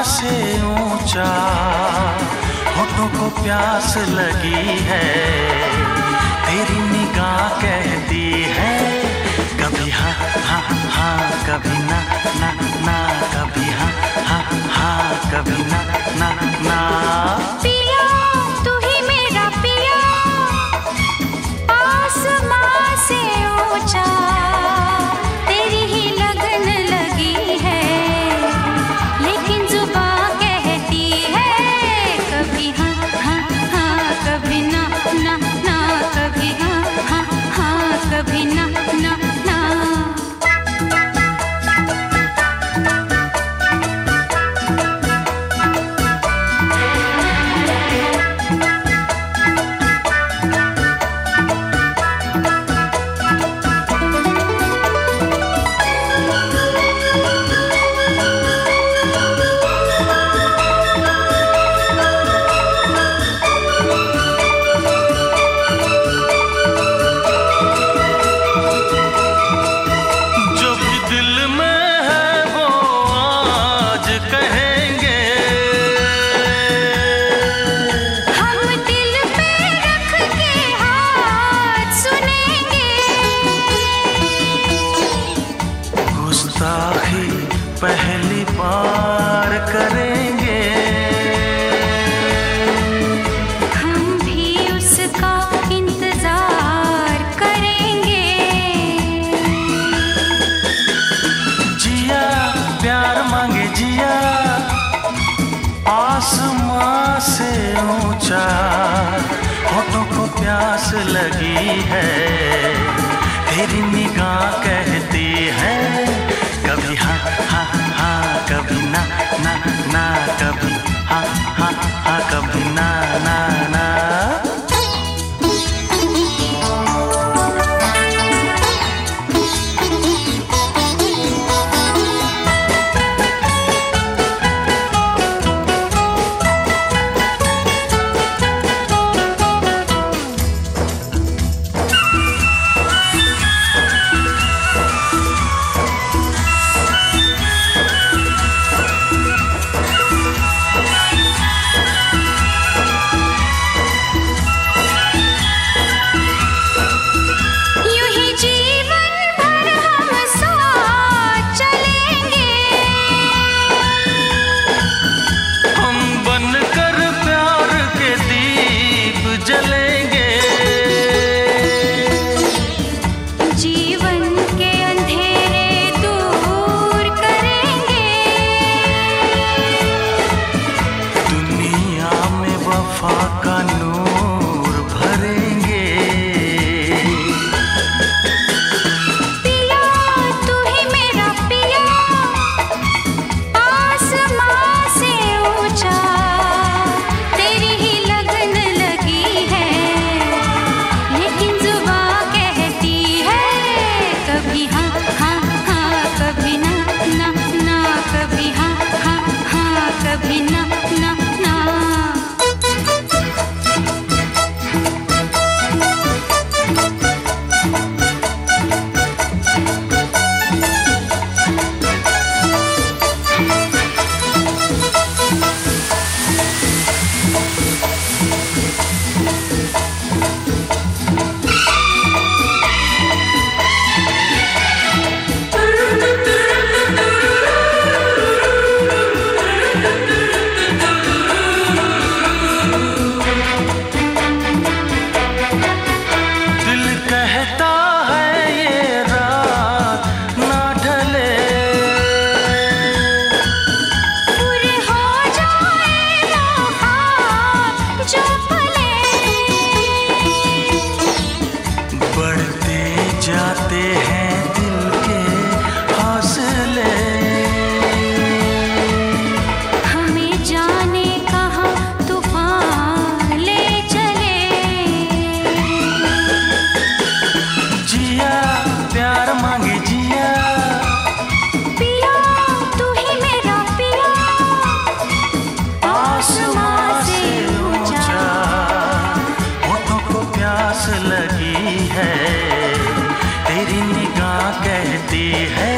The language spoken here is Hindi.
से ऊंचा होठों को प्यास लगी है, तेरी निगाह कहती है कभी हाँ हाँ हाँ, कभी ना ना ना, कभी हाँ हाँ हाँ, कभी ना ना ना। पिया तू ही मेरा पिया, आसमां से ऊंचा तेरी ही लगन लगी है, लेकिन जुबां कहती है कभी हाँ हाँ हाँ, कभी ना ना ना, कभी हाँ हाँ हाँ, कभी ना ना ना। पहली बार करेंगे हम भी उसका इंतजार करेंगे। जिया प्यार मांगे जिया, आसमां से ऊंचा होठों को प्यास लगी है, तेरी निगाह कहती है कभी हाँ हाँ हाँ, कभी ना ना ना, कभी हाँ हाँ हाँ, कभी ना ना ना। का नूर भरेंगे। पिया तू ही मेरा पिया, आसमां से ऊंचा तेरी ही लगन लगी है, लेकिन जुबां कहती है कभी हाँ हाँ हाँ, कभी ना ना ना, कभी हाँ हाँ हाँ, कभी ना ना ना। जाते हैं दिल के हौसले, हमें जाने कहाँ तूफान ले चले। जिया प्यार मांगे जिया, पिया तू ही मेरा पिया, आसमां से ऊंचा होठों को प्यास लगी है, तेरी निगाह कहती है